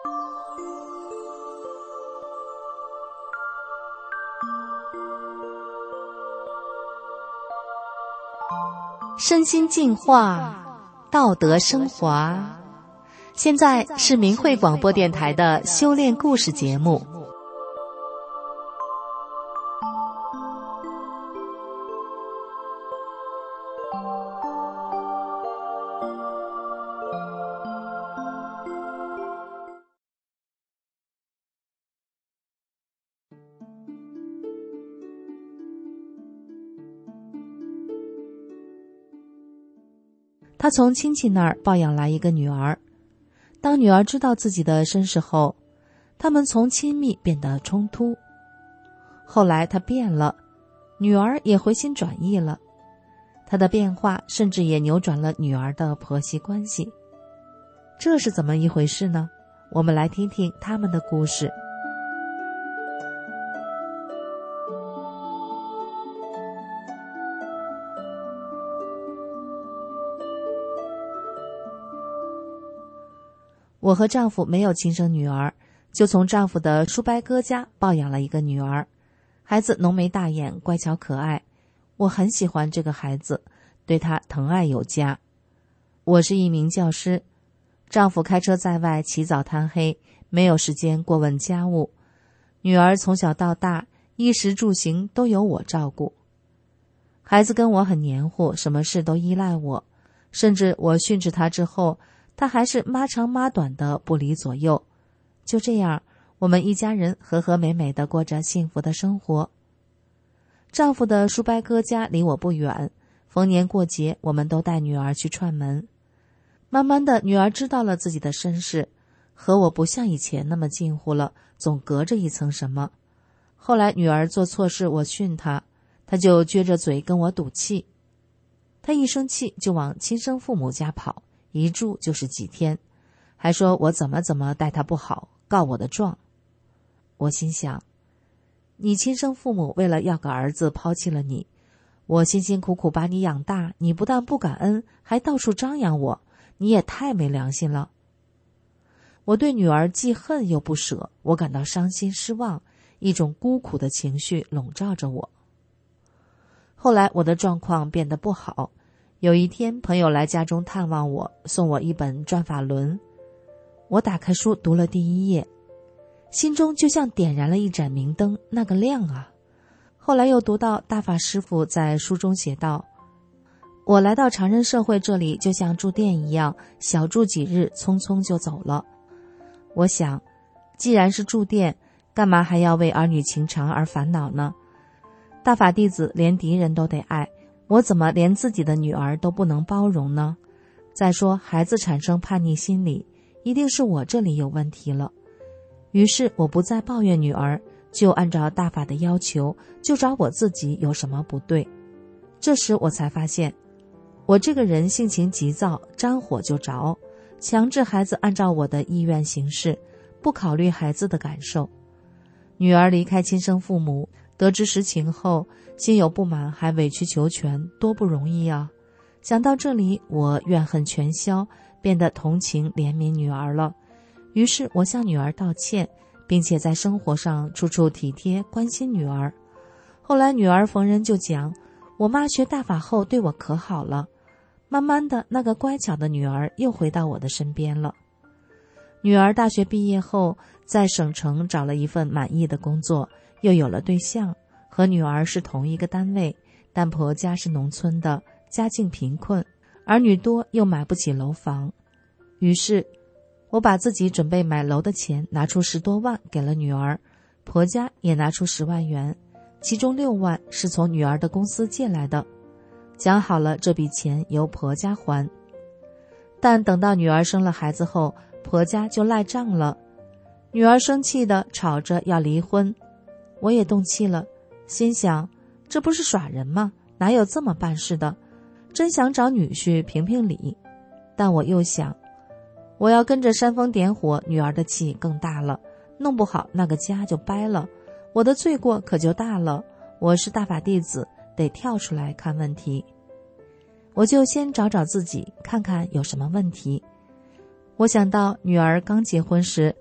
身心净化，道德升华。现在是明慧广播电台的修炼故事节目。他从亲戚那儿抱养来一个女儿，当女儿知道自己的身世后，他们从亲密变得冲突。后来他变了，女儿也回心转意了，他的变化甚至也扭转了女儿的婆媳关系。这是怎么一回事呢？我们来听听他们的故事。我和丈夫没有亲生女儿，就从丈夫的叔伯哥家抱养了一个女儿。孩子浓眉大眼，乖巧可爱，我很喜欢这个孩子，对她疼爱有加。我是一名教师，丈夫开车在外，起早贪黑，没有时间过问家务。女儿从小到大，衣食住行都由我照顾。孩子跟我很黏糊，什么事都依赖我，甚至我训斥他之后，他还是妈长妈短的不离左右。就这样，我们一家人和和美美地过着幸福的生活。丈夫的叔伯哥家离我不远，逢年过节我们都带女儿去串门。慢慢的，女儿知道了自己的身世，和我不像以前那么近乎了，总隔着一层什么。后来女儿做错事，我训她，她就撅着嘴跟我赌气。她一生气就往亲生父母家跑，一住就是几天，还说我怎么待她不好，告我的状。我心想，你亲生父母为了要个儿子抛弃了你，我辛辛苦苦把你养大，你不但不感恩，还到处张扬我，你也太没良心了。我对女儿既恨又不舍，我感到伤心失望，一种孤苦的情绪笼罩着我。后来我的状况变得不好，有一天朋友来家中探望我，送我一本转法轮。我打开书读了第一页，心中就像点燃了一盏明灯，那个亮啊！后来又读到大法师父在书中写道，我来到常人社会这里就像住店一样，小住几日，匆匆就走了。我想，既然是住店，干嘛还要为儿女情长而烦恼呢？大法弟子连敌人都得爱，我怎么连自己的女儿都不能包容呢？再说孩子产生叛逆心理，一定是我这里有问题了。于是我不再抱怨女儿，就按照大法的要求，就找我自己有什么不对。这时我才发现，我这个人性情急躁，沾火就着，强制孩子按照我的意愿行事，不考虑孩子的感受。女儿离开亲生父母，得知实情后，心有不满，还委曲求全，多不容易啊！想到这里，我怨恨全消，变得同情怜悯女儿了。于是我向女儿道歉，并且在生活上处处体贴关心女儿。后来女儿逢人就讲，我妈学大法后对我可好了。慢慢的，那个乖巧的女儿又回到我的身边了。女儿大学毕业后，在省城找了一份满意的工作，又有了对象，和女儿是同一个单位，但婆家是农村的，家境贫困，儿女多又买不起楼房。于是我把自己准备买楼的钱拿出10多万给了女儿，婆家也拿出10万元，其中6万是从女儿的公司借来的，讲好了这笔钱由婆家还。但等到女儿生了孩子后，婆家就赖账了，女儿生气地吵着要离婚。我也动气了，心想这不是耍人吗？哪有这么办事的？真想找女婿评评理。但我又想，我要跟着煽风点火，女儿的气更大了，弄不好那个家就掰了，我的罪过可就大了。我是大法弟子，得跳出来看问题。我就先找找自己，看看有什么问题。我想到女儿刚结婚时，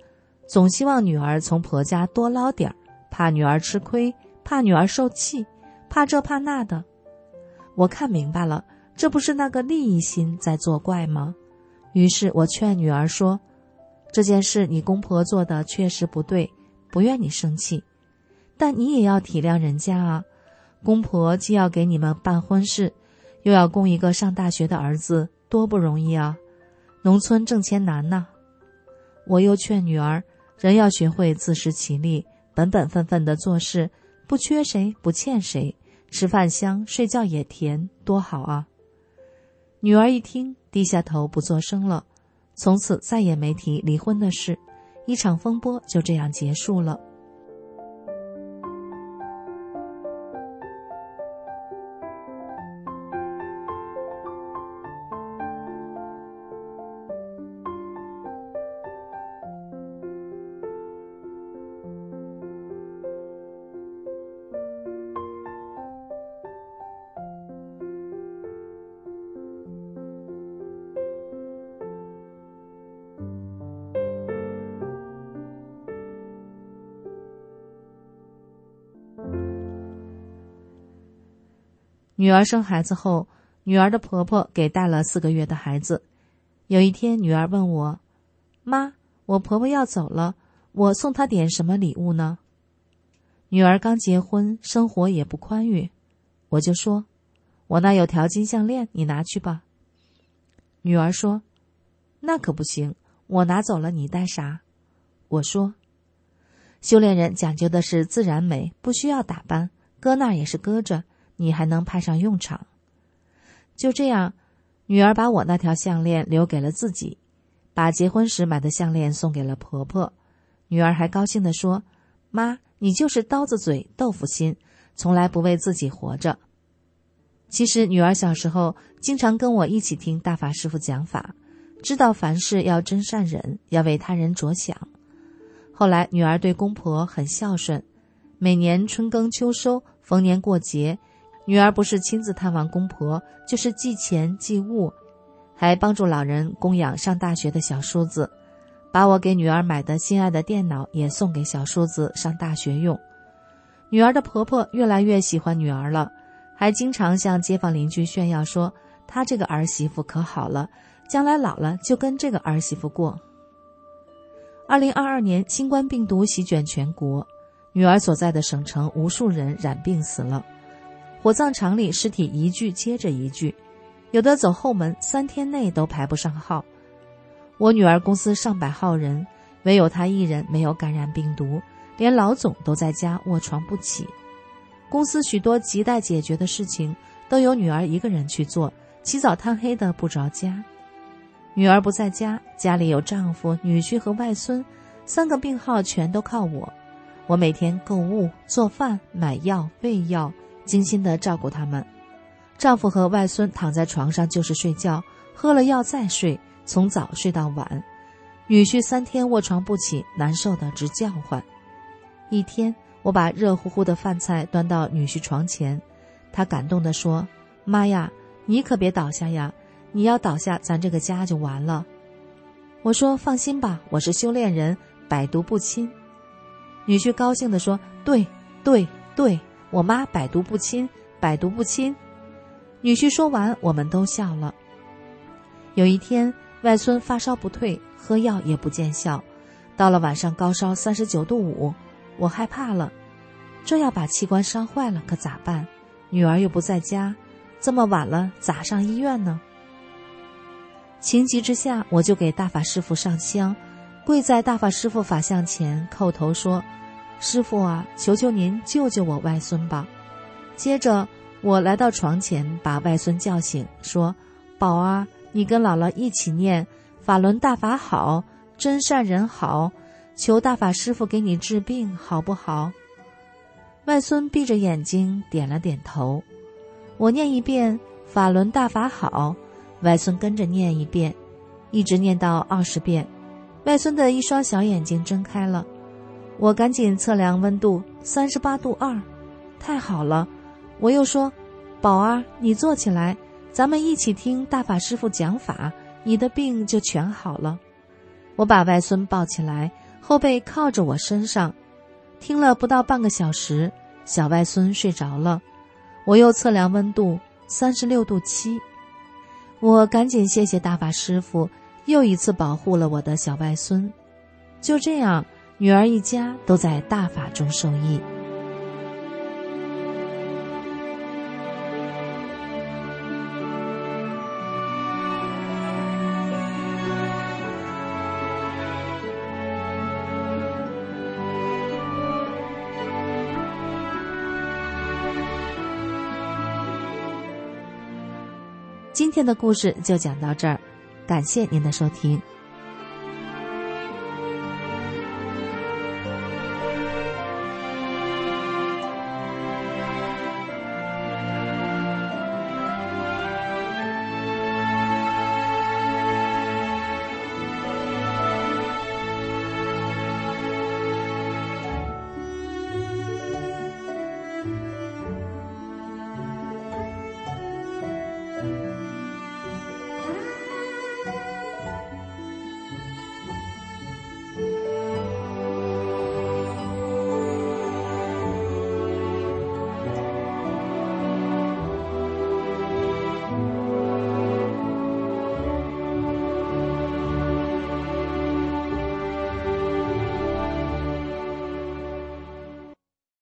总希望女儿从婆家多捞点儿，怕女儿吃亏，怕女儿受气，怕这怕那的。我看明白了，这不是那个利益心在作怪吗？于是我劝女儿说，这件事你公婆做的确实不对，不愿你生气，但你也要体谅人家啊。公婆既要给你们办婚事，又要供一个上大学的儿子，多不容易啊！农村挣钱难呐。我又劝女儿，人要学会自食其力，本本分分地做事，不缺谁，不欠谁，吃饭香，睡觉也甜，多好啊！女儿一听，低下头不作声了，从此再也没提离婚的事，一场风波就这样结束了。女儿生孩子后，女儿的婆婆给带了4个月的孩子。有一天，女儿问我，妈，我婆婆要走了，我送她点什么礼物呢？女儿刚结婚，生活也不宽裕，我就说，我那有条金项链，你拿去吧。女儿说，那可不行，我拿走了你戴啥？我说，修炼人讲究的是自然美，不需要打扮，搁那儿也是搁着，你还能派上用场。就这样，女儿把我那条项链留给了自己，把结婚时买的项链送给了婆婆。女儿还高兴地说，妈，你就是刀子嘴豆腐心，从来不为自己活着。其实女儿小时候经常跟我一起听大法师父讲法，知道凡事要真善忍，要为他人着想。后来女儿对公婆很孝顺，每年春耕秋收，逢年过节，女儿不是亲自探望公婆，就是寄钱寄物，还帮助老人供养上大学的小叔子，把我给女儿买的心爱的电脑也送给小叔子上大学用。女儿的婆婆越来越喜欢女儿了，还经常向街坊邻居炫耀说，她这个儿媳妇可好了，将来老了就跟这个儿媳妇过。2022年新冠病毒席卷全国，女儿所在的省城无数人染病死了，火葬场里尸体一具接着一具，有的走后门3天内都排不上号。我女儿公司上百号人，唯有她一人没有感染病毒，连老总都在家卧床不起。公司许多亟待解决的事情都由女儿一个人去做，起早贪黑的不着家。女儿不在家，家里有丈夫、女婿和外孙，3个病号全都靠我。我每天购物、做饭、买药、喂药，精心地照顾他们。丈夫和外孙躺在床上就是睡觉，喝了药再睡，从早睡到晚。女婿3天卧床不起，难受得直叫唤。一天，我把热乎乎的饭菜端到女婿床前，他感动地说，妈呀，你可别倒下呀，你要倒下咱这个家就完了。我说，放心吧，我是修炼人，百毒不侵。女婿高兴地说，对对对，我妈百毒不侵，百毒不侵。女婿说完，我们都笑了。有一天，外孙发烧不退，喝药也不见效，到了晚上高烧39度5，我害怕了，这要把器官烧坏了可咋办？女儿又不在家，这么晚了咋上医院呢？情急之下，我就给大法师父上香，跪在大法师父法像前叩头说，师父啊，求求您救救我外孙吧。接着我来到床前，把外孙叫醒，说，宝啊，你跟姥姥一起念法轮大法好，真善人好，求大法师父给你治病好不好？外孙闭着眼睛点了点头。我念一遍法轮大法好，外孙跟着念一遍，一直念到20遍，外孙的一双小眼睛睁开了。我赶紧测量温度，38度2，太好了。我又说，宝儿，你坐起来，咱们一起听大法师父讲法，你的病就全好了。我把外孙抱起来， 后背靠着我身上。听了不到半个小时，小外孙睡着了。我又测量温度36度7。我赶紧谢谢大法师父，又一次保护了我的小外孙。就这样，女儿一家都在大法中受益。今天的故事就讲到这儿，感谢您的收听。